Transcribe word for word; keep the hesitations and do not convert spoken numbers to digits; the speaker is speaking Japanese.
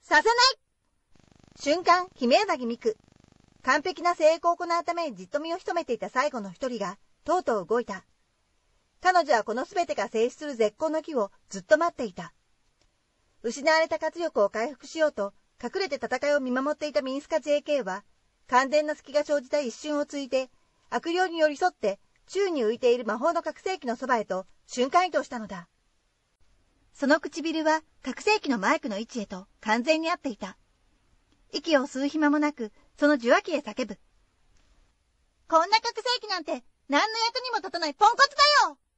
させない。瞬間、悲鳴柳美久。完璧な成功を行うためにじっと身を潜めていた最後の一人が、とうとう動いた。彼女はこのすべてが静止する絶好の機をずっと待っていた。失われた活力を回復しようと、隠れて戦いを見守っていたミンスカ ジェーケー は、完全な隙が生じた一瞬をついて、悪霊に寄り添って、宙に浮いている魔法の覚醒器のそばへと瞬間移動したのだ。その唇は覚醒器のマイクの位置へと完全に合っていた。息を吸う暇もなく、その受話器へ叫ぶ。こんな覚醒器なんて何の役にも立たないポンコツだよ。